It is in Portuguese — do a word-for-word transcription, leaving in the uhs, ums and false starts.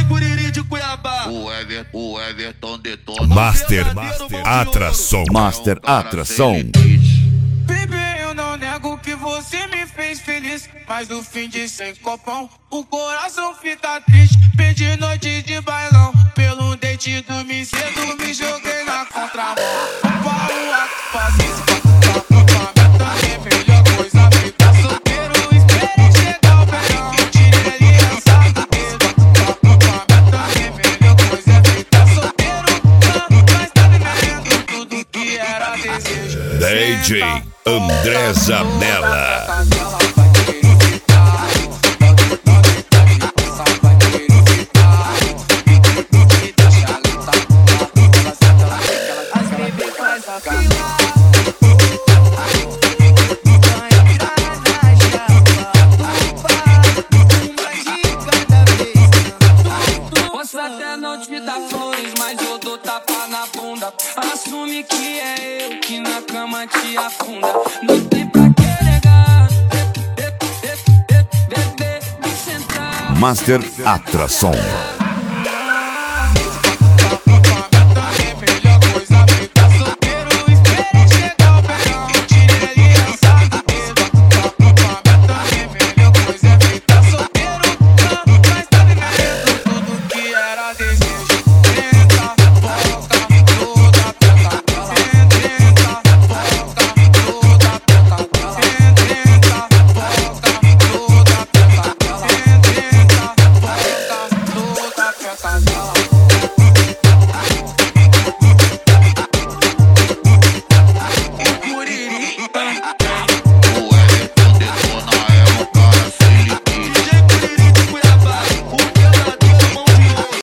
Guriri de Cuiabá. O Everton, o Everton detona. Master, Master Atração. Master Atração. Bebê, eu não nego que você me fez feliz, mas no fim de sem copão, o coração fica triste. Perdi noite de bailão, pelo dente dormi cedo, me joguei na contramão. Para o ato, paciência, pra é melhor coisa, ficar solteiro. Esperei chegar o verão, tirei aliança do dedo. É melhor coisa, ficar solteiro, mas tá vivendo tudo que era desejo. D J André Zanella. Posso até não te dar flores, mas eu dou tapa na bunda. Assume que é eu que na cama te afunda. Não tem pra que negar, bebê, me sentar. Master Atração.